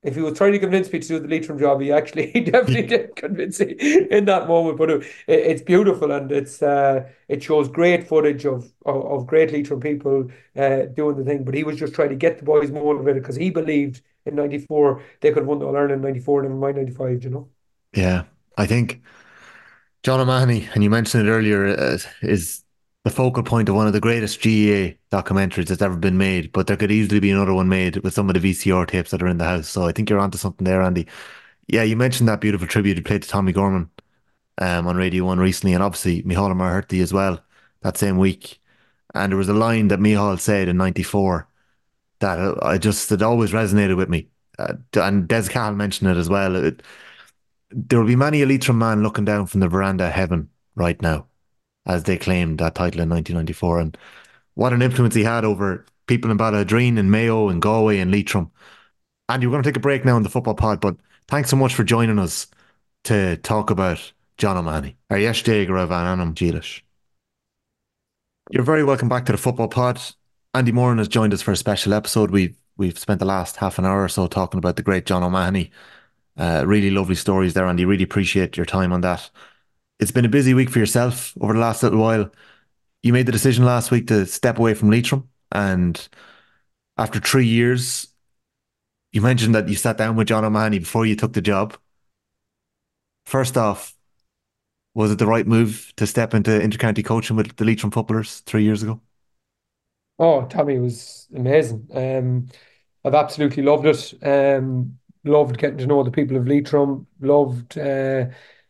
Speaker 7: If he was trying to convince me to do the Leitrim job, he actually he definitely did convince me in that moment. But it, it's beautiful, and it's uh, it shows great footage of of, of great Leitrim people uh, doing the thing. But he was just trying to get the boys motivated because he believed in ninety-four they could have won the All Ireland in ninety-four, never mind ninety-five. You know.
Speaker 6: Yeah, I think John O'Mahony, and you mentioned it earlier, uh, is the focal point of one of the greatest G A A documentaries that's ever been made. But there could easily be another one made with some of the V C R tapes that are in the house. So I think you're onto something there, Andy. Yeah, you mentioned that beautiful tribute you played to Tommy Gorman um, on Radio One recently, and obviously Micheál Marherty as well that same week. And there was a line that Micheál said in ninety-four that uh, I just it always resonated with me. Uh, and Des Cahill mentioned it as well. It, there will be many a Leitrim man looking down from the veranda of heaven right now, as they claimed that title in nineteen ninety-four. And what an influence he had over people in Ballydreen and Mayo and Galway and Leitrim. Andy, we're going to take a break now in the football pod, but thanks so much for joining us to talk about John O'Mahony. Ar yeisté go raibh an anam dílis. You're very welcome back to the football pod. Andy Moran has joined us for a special episode. We've we've spent the last half an hour or so talking about the great John O'Mahony. Uh, really lovely stories there, Andy. Really appreciate your time on that. It's been a busy week for yourself over the last little while. You made the decision last week to step away from Leitrim, and after three years, you mentioned that you sat down with John O'Mahony before you took the job. First off, was it the right move to step into intercounty coaching with the Leitrim footballers three years ago?
Speaker 7: Oh, Tommy was amazing. Um, I've absolutely loved it. Um, loved getting to know the people of Leitrim. Loved, uh,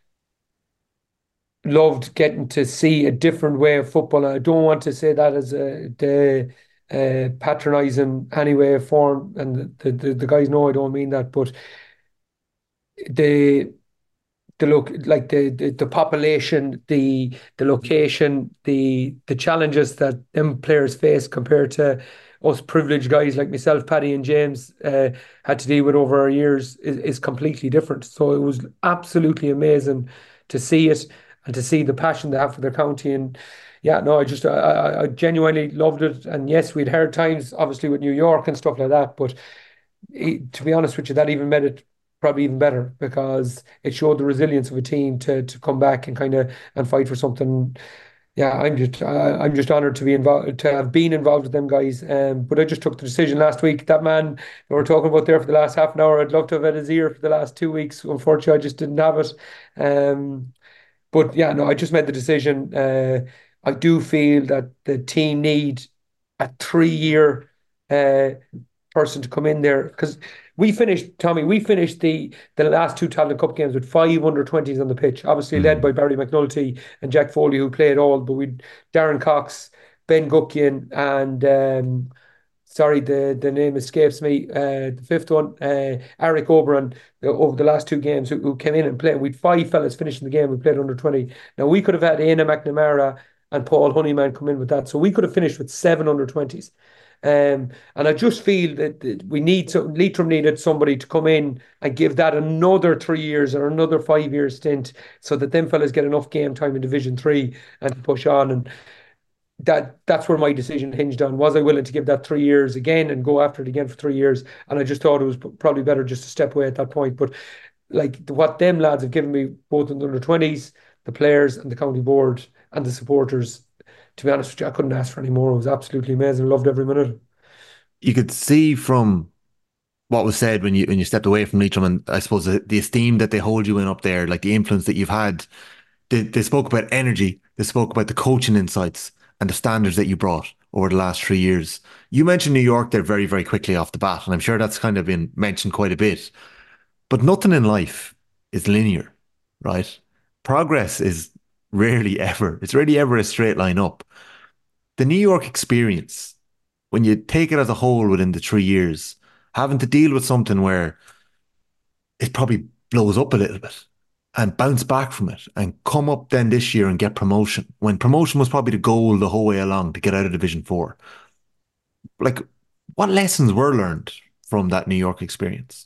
Speaker 7: loved getting to see a different way of football. And I don't want to say that as a the uh, patronising any way of form. And the, the the guys know I don't mean that, but the the look like the, the the population, the the location, the the challenges that them players face compared to us privileged guys like myself, Paddy and James uh, had to deal with over our years is, is completely different. So it was absolutely amazing to see it and to see the passion they have for their county. And yeah, no, I just I, I genuinely loved it. And yes, we'd hard times obviously with New York and stuff like that, but it, to be honest with you, that even made it probably even better because it showed the resilience of a team to to come back and kind of and fight for something. Yeah, I'm just uh, I'm just honoured to be involved to have been involved with them guys. Um, but I just took the decision last week. That man that we're talking about there for the last half an hour, I'd love to have had his ear for the last two weeks. Unfortunately, I just didn't have it. Um, but yeah, no, I just made the decision. Uh, I do feel that the team need a three-year uh, person to come in there because we finished, Tommy, we finished the the last two Tablin Cup games with five under twenties on the pitch, obviously mm. led by Barry McNulty and Jack Foley, who played all, but we Darren Cox, Ben Gutkian, and um, sorry, the, the name escapes me, uh, the fifth one, uh, Eric Oberon, uh, over the last two games who, who came in and played. We'd five fellas finishing the game who played under twenty. Now, we could have had Aina McNamara and Paul Honeyman come in with that, so we could have finished with seven under twenties. Um, and I just feel that, that we need so Leitrim needed somebody to come in and give that another three years or another five year stint, so that them fellas get enough game time in Division Three and to push on. And that that's where my decision hinged on. Was I willing to give that three years again and go after it again for three years? And I just thought it was probably better just to step away at that point. But like what them lads have given me, both in the under twenties, the players and the county board and the supporters, to be honest with you, I couldn't ask for any more. It was absolutely amazing. I loved every minute.
Speaker 6: You could see from what was said when you when you stepped away from Leitrim, and I suppose the, the esteem that they hold you in up there, like the influence that you've had. They, they spoke about energy. They spoke about the coaching insights and the standards that you brought over the last three years. You mentioned New York there very, very quickly off the bat, and I'm sure that's kind of been mentioned quite a bit. But nothing in life is linear, right? Progress is rarely ever, it's rarely ever a straight line up. The New York experience, when you take it as a whole within the three years, having to deal with something where it probably blows up a little bit and bounce back from it and come up then this year and get promotion, when promotion was probably the goal the whole way along to get out of Division Four. Like, what lessons were learned from that New York experience?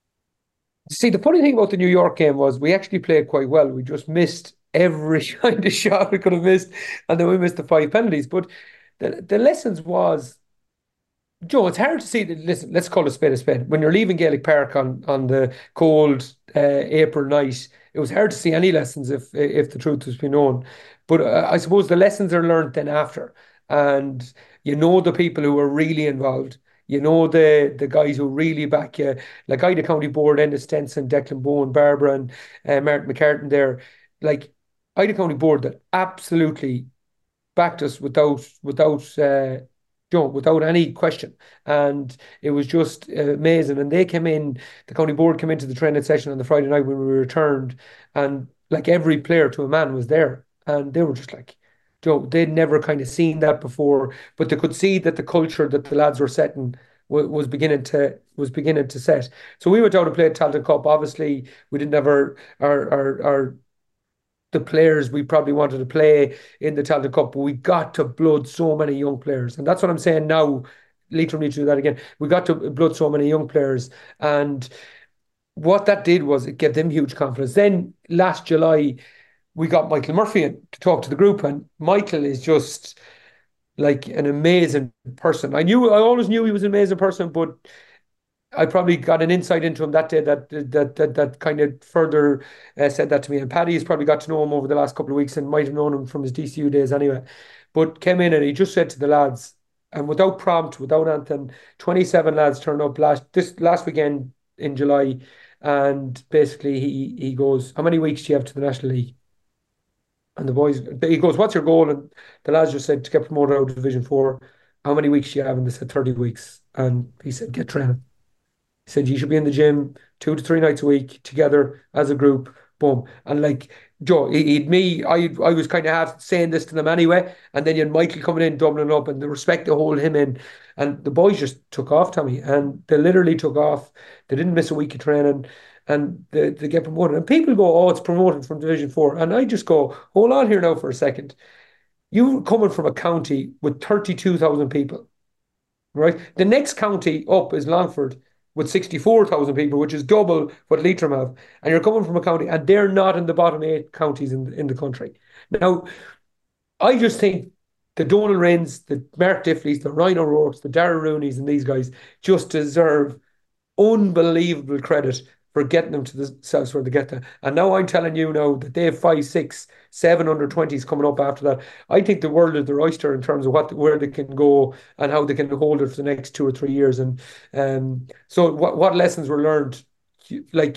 Speaker 7: See, the funny thing about the New York game was we actually played quite well. We just missed every kind of shot we could have missed, and then we missed the five penalties. But the, the lessons was Joe, it's hard to see. that- Listen, let's call a spade a spade. When you're leaving Gaelic Park on on the cold uh, April night, it was hard to see any lessons if if the truth was being known. But uh, I suppose the lessons are learned then after, and you know the people who are really involved. You know the the guys who really back you, like Ida County Board, Enda Stenson, Declan Bowen, Barbara, and uh, Martin McCartan. There, like Ida County Board, that absolutely backed us without without uh, you know, without any question. And it was just uh, amazing. And they came in, the county board came into the training session on the Friday night when we returned, and like every player to a man was there, and they were just like, you know, they'd never kind of seen that before, but they could see that the culture that the lads were setting wa- was beginning to was beginning to set. So we went out and played Talton Cup. Obviously, we didn't have our our our, our the players we probably wanted to play in the Talent Cup, but we got to blood so many young players. And that's what I'm saying now. Leitrim need to do that again. We got to blood so many young players. And what that did was it gave them huge confidence. Then last July, we got Michael Murphy in to talk to the group. And Michael is just like an amazing person. I knew, I always knew he was an amazing person, but I probably got an insight into him that day that that that that kind of further uh, said that to me. And Paddy has probably got to know him over the last couple of weeks and might have known him from his D C U days anyway. But came in and he just said to the lads, and without prompt, without anything, twenty-seven lads turned up last this last weekend in July, and basically he he goes, "How many weeks do you have to the National League?" And the boys, he goes, "What's your goal?" And the lads just said to get promoted out of Division Four. How many weeks do you have? And they said thirty weeks. And he said, "Get training." He said you should be in the gym two to three nights a week together as a group. Boom. And like Joe, he, he'd me, I I was kind of half saying this to them anyway. And then you had Michael coming in, doubling up, and the respect to hold him in. And the boys just took off, Tommy. And they literally took off. They didn't miss a week of training. And they, they get promoted. And people go, "Oh, it's promoted from Division Four." And I just go, hold on here now for a second. You're coming from a county with thirty-two thousand people, right? The next county up is Longford with sixty-four thousand people, which is double what Leitrim have. And you're coming from a county, and they're not in the bottom eight counties in, in the country. Now, I just think the Donal Rains, the Mark Diffleys, the Ryan O'Rourke's, the Dara Rooney's, and these guys just deserve unbelievable credit for getting them to the south where they get there. And now I'm telling you now that they have five, six, seven under twenties coming up after that. I think the world is their oyster in terms of what where they can go and how they can hold it for the next two or three years. And um, so what what lessons were learned? Like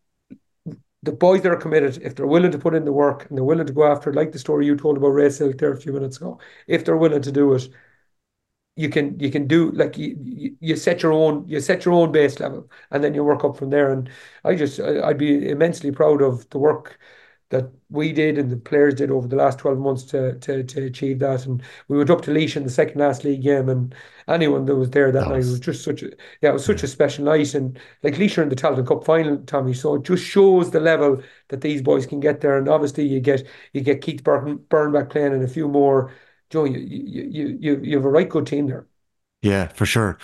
Speaker 7: the boys that are committed, if they're willing to put in the work and they're willing to go after it, like the story you told about Ray Silk there a few minutes ago, if they're willing to do it, you can you can do like you, you you set your own you set your own base level and then you work up from there. And I just I- I'd be immensely proud of the work that we did and the players did over the last twelve months to to to achieve that. And we went up to Laois in the second last league game, and anyone that was there that
Speaker 6: That
Speaker 7: night, it was
Speaker 6: was,
Speaker 7: just such a yeah it was such
Speaker 6: yeah.
Speaker 7: a special night. And like Laois are in the Tailteann Cup final, Tommy, so it just shows the level that these boys can get there. And obviously you get you get Keith Burn, Burnback playing and a few more. Joe, you you you you you have a right good team there.
Speaker 6: Yeah, for sure.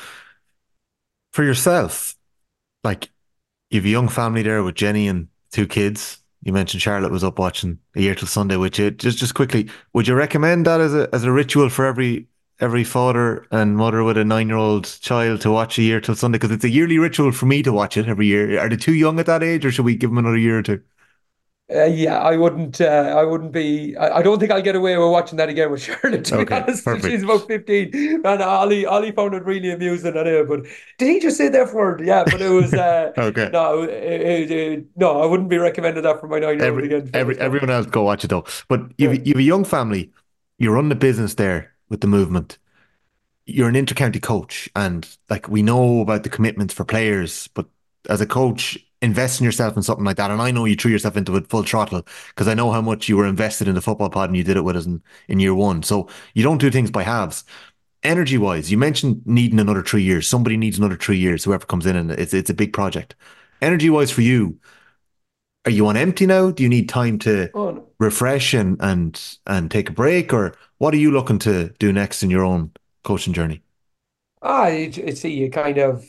Speaker 6: For yourself, like you've a young family there with Jenny and two kids. You mentioned Charlotte was up watching A Year Till Sunday with you. Just just quickly, would you recommend that as a as a ritual for every every father and mother with a nine year old child to watch A Year Till Sunday? Because it's a yearly ritual for me to watch it every year. Are they too young at that age, or should we give them another year or two?
Speaker 7: Uh, yeah, I wouldn't. Uh, I wouldn't be. I, I don't think I'll get away with watching that again with Charlotte. To be
Speaker 6: Okay,
Speaker 7: honest,
Speaker 6: perfect.
Speaker 7: she's about fifteen, and Ollie, Ollie found it really amusing anyway. But did he just say that word? Yeah, but it was. Uh,
Speaker 6: Okay.
Speaker 7: no, it, it, it- no, I wouldn't be recommending that for my nine-year-old
Speaker 6: Every
Speaker 7: again. To be
Speaker 6: every
Speaker 7: honest, no.
Speaker 6: everyone else go watch it though. But
Speaker 7: Yeah.
Speaker 6: you've you've a young family. You run the business there with the movement. You're an intercounty coach, and like we know about the commitments for players, but as a coach, investing yourself in something like that, and I know you threw yourself into it full throttle because I know how much you were invested in the football pod and you did it with us in, in year one. So you don't do things by halves. Energy wise, you mentioned needing another three years. Somebody needs another three years, whoever comes in, and it's it's a big project. Energy wise for you, are you on empty now? Do you need time to
Speaker 7: Oh, no.
Speaker 6: refresh and and and take a break, or what are you looking to do next in your own coaching journey?
Speaker 7: Ah, it, it, see, you kind of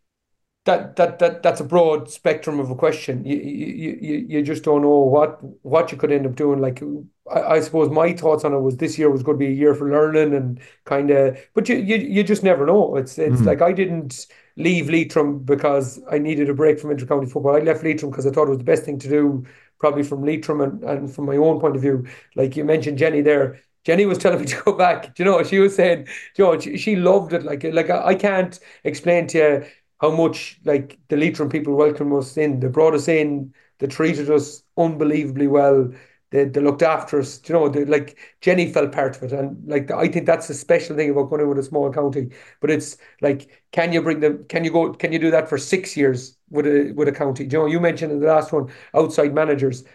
Speaker 7: that that that that's a broad spectrum of a question. You you you you you just don't know what what you could end up doing. Like I, I suppose my thoughts on it was this year was going to be a year for learning and kind of, but you, you you just never know. It's it's
Speaker 6: Mm.
Speaker 7: like I didn't leave Leitrim because I needed a break from intercounty football. I left Leitrim because I thought it was the best thing to do, probably from Leitrim and, and from my own point of view. Like you mentioned Jenny there. Jenny was telling me to go back. Do you know, she was saying, you know, she, she loved it. Like, like I, I can't explain to you how much like the Leitrim people welcomed us in. They brought us in. They treated us unbelievably well. They, they looked after us. You know, they, like Jenny felt part of it, and like I think that's the special thing about going in with a small county. But it's like, can you bring them? Can you go? Can you do that for six years with a with a county? You know, you mentioned in the last one outside managers.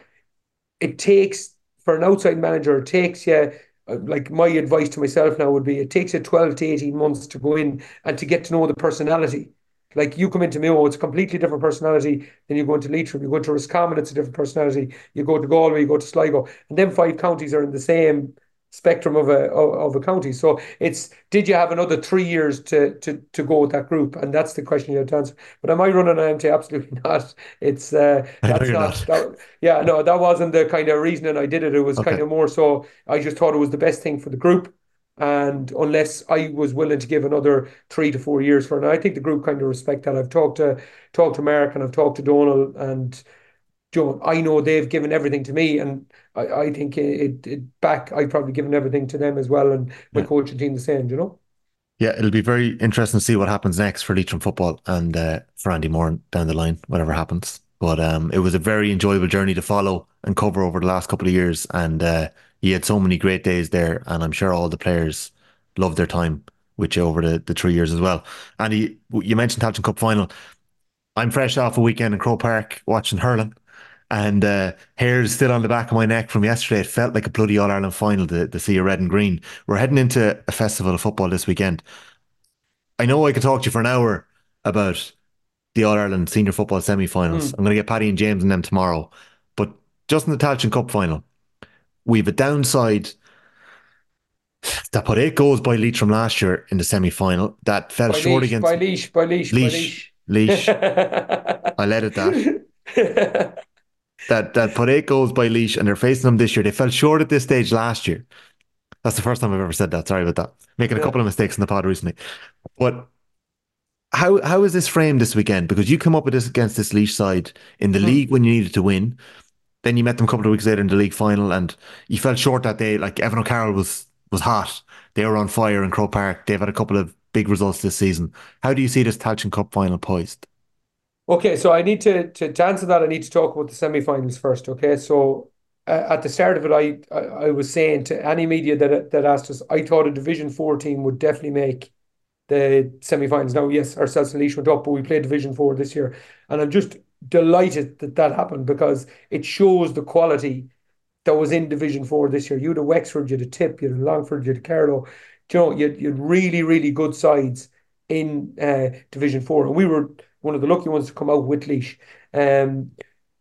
Speaker 7: It takes for an outside manager. It takes you. uh, Like my advice to myself now would be, it takes you twelve to eighteen months to go in and to get to know the personality. Like you come into Mayo, it's a completely different personality than you go into Leitrim. You go into Roscommon, it's a different personality. You go to Galway, you go to Sligo, and then five counties are in the same spectrum of a of, of a county. So it's, did you have another three years to to to go with that group? And that's the question you have to answer. But am I running an empty? Absolutely not. It's uh,
Speaker 6: I know
Speaker 7: that's
Speaker 6: you're
Speaker 7: not
Speaker 6: not.
Speaker 7: that. Yeah, no, that wasn't the kind of reasoning I did it. It was kind
Speaker 6: Okay.
Speaker 7: of more so I just thought it was the best thing for the group. And unless I was willing to give another three to four years for it, and I think the group kind of respect that. I've talked to talked to Mark and I've talked to Donald, and Joe, I know they've given everything to me, and I, I think it, it back. I've probably given everything to them as well, and my
Speaker 6: Yeah.
Speaker 7: coaching team the same. You know.
Speaker 6: Yeah, it'll be very interesting to see what happens next for Leitrim football and uh, for Andy Moore down the line, whatever happens. But um, it was a very enjoyable journey to follow and cover over the last couple of years. And uh, he had so many great days there. And I'm sure all the players loved their time with you over the, the three years as well. And he, you mentioned Tailteann Cup final. I'm fresh off a weekend in Croke Park watching hurling. And uh, hair's still on the back of my neck from yesterday. It felt like a bloody All Ireland final to, to see a red and green. We're heading into a festival of football this weekend. I know I could talk to you for an hour about the All Ireland senior football semi finals.
Speaker 7: Mm.
Speaker 6: I'm going to get Paddy and James and them tomorrow. But just in the Tailteann Cup final, we have a downside that put eight goals by Leitrim last year in the semi final that fell
Speaker 7: By
Speaker 6: short
Speaker 7: leash,
Speaker 6: against
Speaker 7: by leash, by leash, by
Speaker 6: Leash.
Speaker 7: leash.
Speaker 6: Leash. I let it that. That that put eight goals by Leash and they're facing them this year. They fell short at this stage last year. That's the first time I've ever said that. Sorry about that. Making a
Speaker 7: Yeah.
Speaker 6: couple of mistakes in the pod recently. But how how is this framed this weekend? Because you come up with this against this Leash side in the
Speaker 7: Mm.
Speaker 6: league when you needed to win. Then you met them a couple of weeks later in the league final and you fell short that day. Like Evan O'Carroll was was hot. They were on fire in Croke Park. They've had a couple of big results this season. How do you see this Tailteann Cup final poised?
Speaker 7: Okay, so I need to, to to answer that. I need to talk about the semi-finals first. Okay, so uh, at the start of it, I, I I was saying to any media that that asked us, I thought a Division Four team would definitely make the semi-finals. Now, yes, ourselves and Laois went up, but we played Division Four this year, and I'm just delighted that that happened because it shows the quality that was in Division Four this year. You had a Wexford, you had a Tip, you had a Longford, you had a Carlow. You know, you had, you had really, really good sides in uh, Division Four, and we were one of the lucky ones to come out with Laois. Um,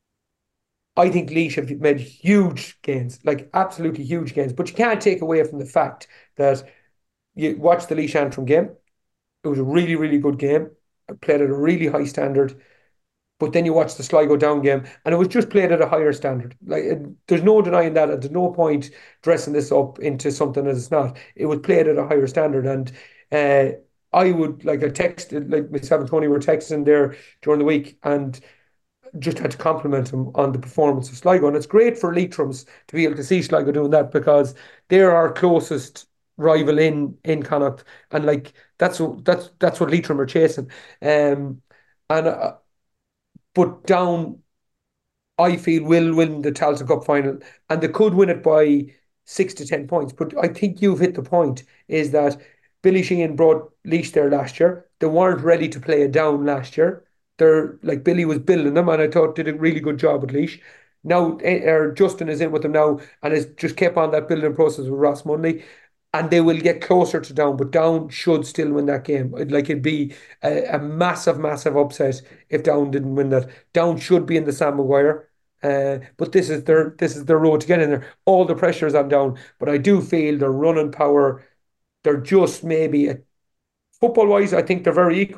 Speaker 7: I think Laois have made huge gains, like absolutely huge gains. But you can't take away from the fact that you watch the Laois Antrim game. It was a really, really good game. It played at a really high standard. But then you watch the Sligo Down game, and it was just played at a higher standard. Like it, there's no denying that. And there's no point dressing this up into something that it's not. It was played at a higher standard, and uh, I would like I texted like myself and Tony were texting there during the week, and just had to compliment him on the performance of Sligo. And it's great for Leitrim's to be able to see Sligo doing that because they're our closest rival in in Connacht, and like that's what that's that's what Leitrim are chasing. Um, and uh, but Down, I feel will win the Tailteann Cup final, and they could win it by six to ten points. But I think you've hit the point: is that Billy Sheehan brought Laois there last year. They weren't ready to play it down last year. They're like Billy was building them, and I thought did a really good job with Laois. Now, eh, er, Justin is in with them now, and has just kept on that building process with Ross Munley, and they will get closer to Down, but Down should still win that game. It'd, like it'd be a, a massive, massive upset if Down didn't win that. Down should be in the Sam Maguire. Uh, but this is their this is their road to get in there. All the pressure is on Down, but I do feel their running power. They're just maybe football wise. I think they're very equal.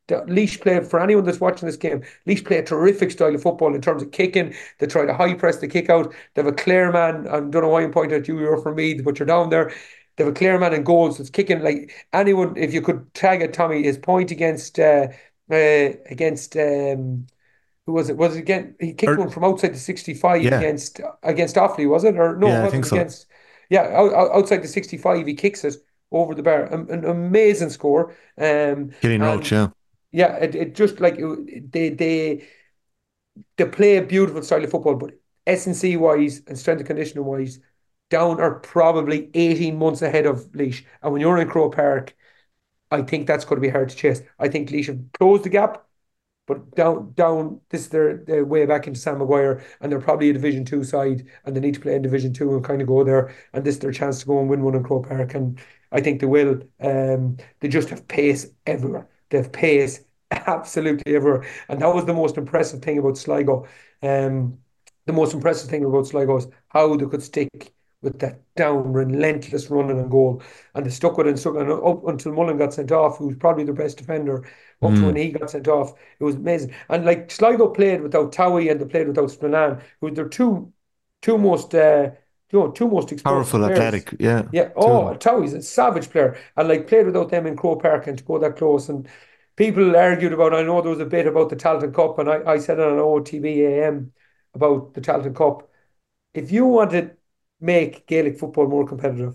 Speaker 7: Laois play, for anyone that's watching this game, Laois play a terrific style of football in terms of kicking. They try to high press the kick out. They have a clear man. I don't know why I'm pointing at you, you're from Meath, but you're down there. They have a clear man in goals that's kicking like anyone. If you could tag it, Tommy, his point against uh, uh, against um, who was it? Was it again? He kicked
Speaker 6: Or,
Speaker 7: one from outside the sixty-five
Speaker 6: yeah,
Speaker 7: against against Offaly, was it? Or no, it
Speaker 6: yeah, I think
Speaker 7: wasn't
Speaker 6: so.
Speaker 7: against. Yeah, out, out- outside the sixty-five, he kicks it over the bar. An, an amazing score. Um,
Speaker 6: Killian Roach,
Speaker 7: and
Speaker 6: yeah.
Speaker 7: yeah, it, it just like it, they they they play a beautiful style of football, but S and C wise and strength and conditioning wise, Down are probably eighteen months ahead of Laois. And when you're in Croke Park, I think that's going to be hard to chase. I think Laois have closed the gap, but down, down, this is their, their way back into Sam Maguire, and they're probably a Division Two side, and they need to play in Division Two and kind of go there. And this is their chance to go and win one in Croke Park, and I think they will. Um, they just have pace everywhere. They have pace absolutely everywhere, and that was the most impressive thing about Sligo. Um, the most impressive thing about Sligo is how they could stick with that down, relentless running and goal, and they stuck with it and stuck and up until Mullen got sent off, who was probably their best defender. Up to when
Speaker 6: Mm.
Speaker 7: he got sent off, it was amazing. And like Sligo played without Towie and they played without Spillane, who they're two two most uh, you know, two most explosive
Speaker 6: Powerful,
Speaker 7: players.
Speaker 6: athletic, yeah.
Speaker 7: Yeah,
Speaker 6: Two of
Speaker 7: oh,
Speaker 6: them.
Speaker 7: Towie's a savage player, and like played without them in Croke Park and to go that close. And people argued about. I know there was a bit about the Tailteann Cup, and I, I said on an O T B A M about the Tailteann Cup. If you want to make Gaelic football more competitive,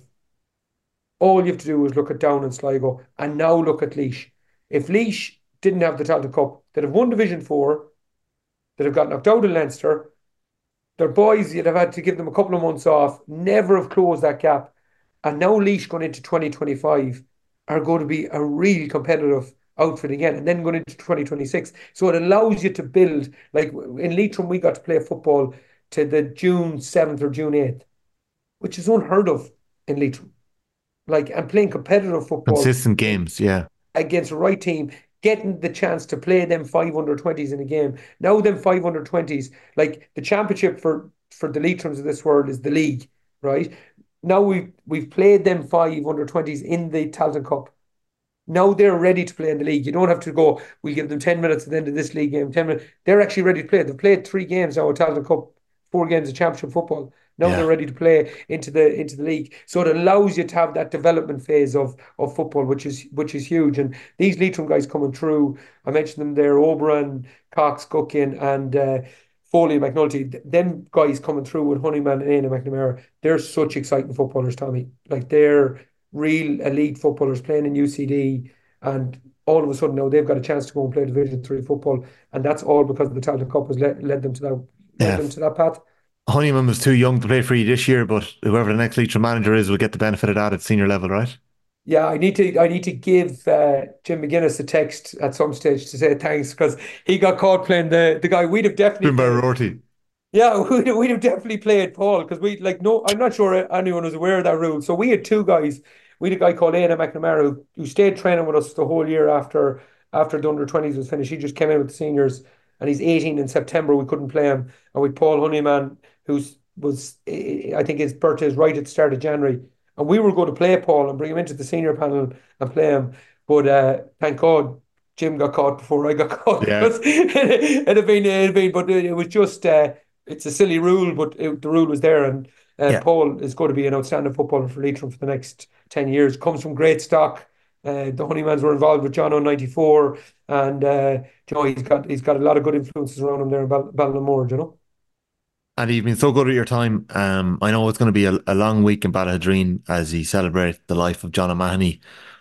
Speaker 7: all you have to do is look at Down and Sligo, and now look at Laois. If Laois didn't have the Tailteann Cup, they'd have won Division Four, they'd have got knocked out in Leinster. Their boys, you'd have had to give them a couple of months off, never have closed that gap. And now Laois going into twenty twenty-five are going to be a real competitive outfit again, and then going into twenty twenty-six. So it allows you to build, like in Leitrim, we got to play football to the June seventh or June eighth, which is unheard of in Leitrim. Like, and playing competitive football
Speaker 6: Consistent games, yeah.
Speaker 7: against the right team, getting the chance to play them five under twenties in a game. Now them five under twenties, like the championship for for the Leatrons of this world is the league, right? Now we've we've played them five under twenties in the Tailteann Cup. Now they're ready to play in the league. You don't have to go, we'll give them ten minutes at the end of this league game, ten minutes. They're actually ready to play. They've played three games now at Tailteann Cup, four games of championship football. Now they're
Speaker 6: Yeah.
Speaker 7: ready to play into the into the league. So it allows you to have that development phase of of football, which is which is huge. And these Leitrim guys coming through, I mentioned them there, Oberon, Cox, Guckin, and uh, Foley, McNulty. Th- Them guys coming through with Honeyman and Aina McNamara, they're such exciting footballers, Tommy. Like they're real elite footballers playing in U C D, and all of a sudden now they've got a chance to go and play Division Three football, and that's all because the Tailteann Cup has led, led them to that led
Speaker 6: Yeah.
Speaker 7: them to that path.
Speaker 6: Honeyman was too young to play for you this year, but whoever the next Leitrim manager is will get the benefit of that at senior level, right?
Speaker 7: Yeah, I need to I need to give uh, Jim McGuinness a text at some stage to say thanks because he got caught playing the the guy we'd have definitely
Speaker 6: Finbar
Speaker 7: played.
Speaker 6: Rorty.
Speaker 7: Yeah, we'd, we'd have definitely played Paul because we like no, I'm not sure anyone was aware of that rule. So we had two guys. We had a guy called Aina McNamara who, who stayed training with us the whole year after after the under twenties was finished. He just came in with the seniors, and he's eighteen in September. We couldn't play him, and with Paul Honeyman, who's was eh, I think his birthday is right at the start of January, and we were going to play Paul and bring him into the senior panel and play him, but uh, thank God Jim got caught before I got caught
Speaker 6: Yeah.
Speaker 7: because it had been it had been, but it was just. Uh, it's a silly rule, but it, the rule was there, and uh,
Speaker 6: Yeah.
Speaker 7: Paul is going to be an outstanding footballer for Leitrim for the next ten years. Comes from great stock. Uh, the Honeymans were involved with John on ninety-four, and uh, you know, he's got he's got a lot of good influences around him there in Bal- Ballinamore, you know.
Speaker 6: And you've been so good at your time. Um, I know it's going to be a, a long week in Ballahadreen as he celebrates the life of John O'Mahony.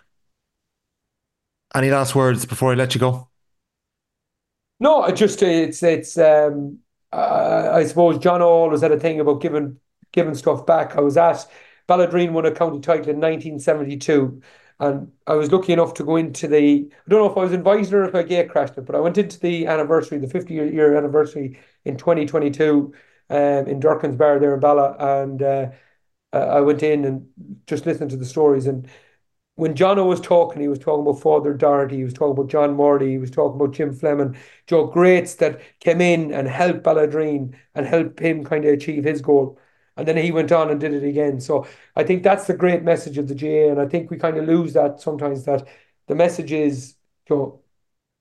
Speaker 6: Any last words before I let you go?
Speaker 7: No, I just it's it's um I, I suppose John always had a thing about giving giving stuff back. I was at Balladreen won a county title in nineteen seventy-two, and I was lucky enough to go into the I don't know if I was invited or if I gate crashed it, but I went into the anniversary, the fifty year year anniversary in twenty twenty-two, um in Durkin's Bar there in Balla, and uh, I went in and just listened to the stories. And when Jono was talking, he was talking about Father Doherty, he was talking about John Morley, he was talking about Jim Fleming, Joe Greats that came in and helped Balladreen and helped him kind of achieve his goal. And then he went on and did it again. So I think that's the great message of the G A A. And I think we kind of lose that sometimes, that the message is, you know,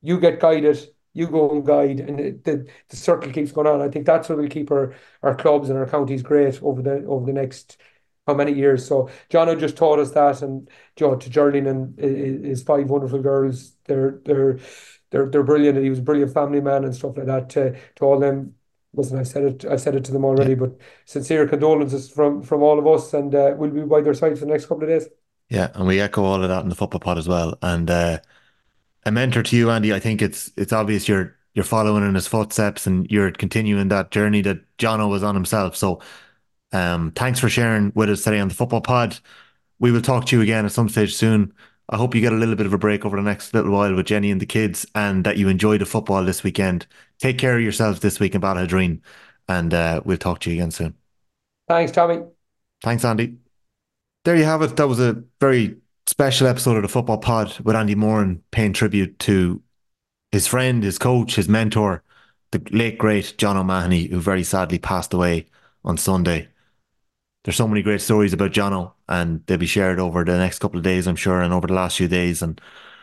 Speaker 7: you get guided, you go and guide, and it, the the circle keeps going on. I think that's what will keep our our clubs and our counties great over the over the next how many years. So John just taught us that, and Joe to Gerling and i- his five wonderful girls, they're they're they're they're brilliant, and he was a brilliant family man and stuff like that. To to all them, listen, I said it, I said it to them
Speaker 6: Yeah.
Speaker 7: already, but sincere condolences from from all of us, and uh, we'll be by their side for the next couple of days.
Speaker 6: Yeah, and we echo all of that in the football pod as well. And uh, a mentor to you, Andy. I think it's it's obvious you're you're following in his footsteps and you're continuing that journey that Jono was on himself. So, um, thanks for sharing with us today on the football pod. We will talk to you again at some stage soon. I hope you get a little bit of a break over the next little while with Jenny and the kids, and that you enjoy the football this weekend. Take care of yourselves this week in Ballahadreen, and uh, we'll talk to you again soon.
Speaker 7: Thanks, Tommy.
Speaker 6: Thanks, Andy. There you have it. That was a very special episode of the Football Pod with Andy Moran paying tribute to his friend, his coach, his mentor, the late great John O'Mahony, who very sadly passed away on Sunday. There's so many great stories about Jono, and they'll be shared over the next couple of days, I'm sure, and over the last few days. And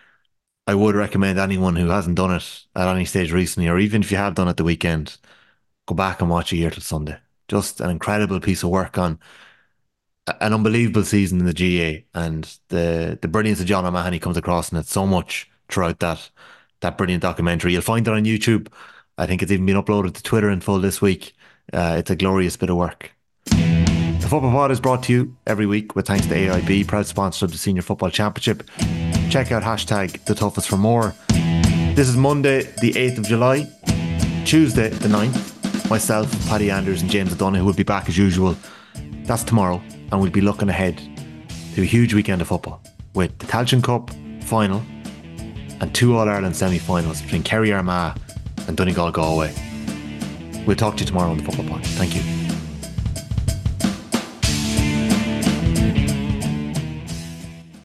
Speaker 6: I would recommend anyone who hasn't done it at any stage recently, or even if you have done it the weekend, go back and watch A Year Till Sunday. Just an incredible piece of work on an unbelievable season in the G A, and the the brilliance of John O'Mahony comes across in it so much throughout that that brilliant documentary. You'll find it on YouTube. I think it's even been uploaded to Twitter in full this week. Uh, it's a glorious bit of work. The Football Pod is brought to you every week with thanks to A I B, proud sponsor of the Senior Football Championship. Check out hashtag the toughest for more. This is Monday, the eighth of July. Tuesday, the ninth. Myself, Paddy Anders and James O'Donoghue will be back as usual. That's tomorrow, and we'll be looking ahead to a huge weekend of football with the Tailteann Cup final and two All-Ireland semi-finals between Kerry Armagh and Donegal Galway. We'll talk to you tomorrow on the Football Pod. Thank you.